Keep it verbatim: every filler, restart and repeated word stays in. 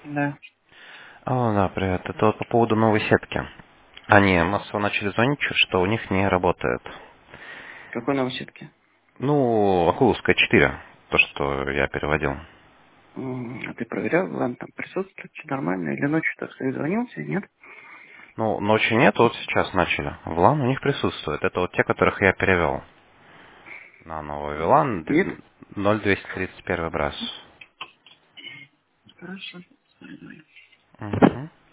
Да. О, да, привет. Это вот по поводу новой сетки. Они массово начали звонить, что у них не работает. Какой новосетки? Ну, Окуловская четыре, то, что я переводил. М, А ты проверял, ладно, там присутствует, все нормально? Или ночью, так сказать, звонился, нет? Ну, ночи нет, вот сейчас начали. Влан у них присутствует. Это вот те, которых я перевел. На новый Вилан Нет? ноль двести тридцать один раз. Хорошо. Угу.